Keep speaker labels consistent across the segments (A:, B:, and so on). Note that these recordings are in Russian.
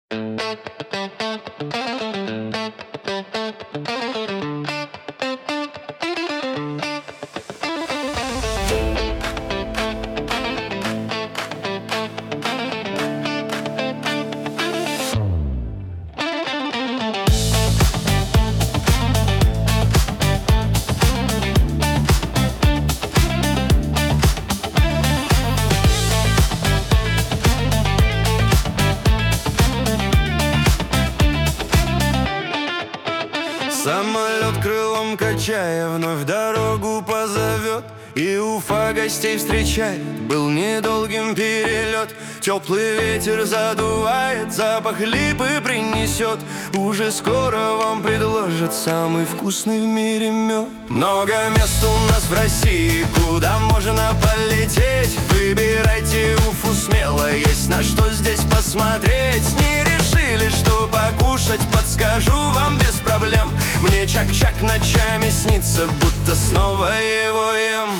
A: Самолет крылом качая вновь дорогу позовет, и Уфа гостей встречает. Был недолгим перелет, теплый ветер задувает, запах липы принесет. Уже скоро вам предложат самый вкусный в мире мед. Много мест у нас в России, куда можно полететь. Выбирайте Уфу смело, есть на что здесь посмотреть. Не решили, что покушать, подскажу вам без проблем. Мне чак-чак ночами снится, будто снова его ем.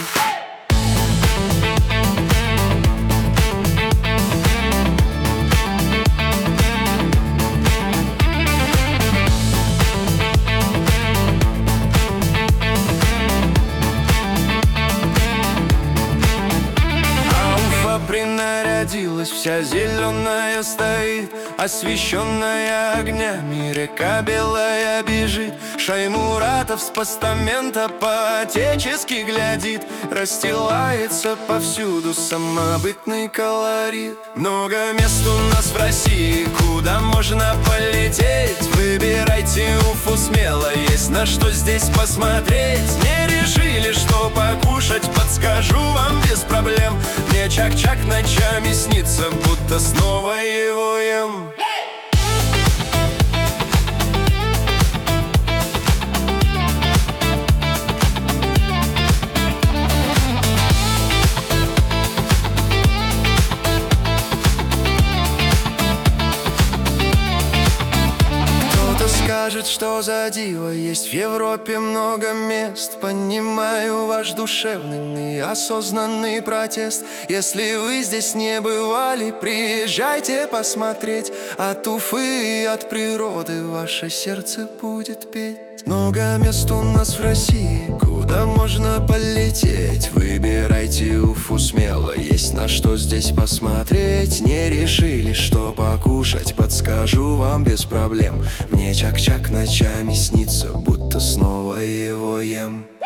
A: Принарядилась, вся зеленая стоит, освещенная огнями, река белая бежит. Шаймуратов с постамента по-отечески глядит. Расстилается повсюду самобытный колорит. Много мест у нас в России, куда можно полететь. Выбирайте Уфу смело, есть на что здесь посмотреть. Не решили, что покушать, подскажу вам без проблем. Мне чак-чак ночами снится, будто снова его ем. Скажет, что за диво, есть в Европе много мест. Понимаю ваш душевный и осознанный протест. Если вы здесь не бывали, приезжайте посмотреть. От Уфы и от природы ваше сердце будет петь. Много мест у нас в России, куда можно полететь. Выбирайте Уфу смело, есть на что здесь посмотреть. Не решили, что покушать, подскажу вам без проблем. Мне чак-чак ночами снится, будто снова его ем.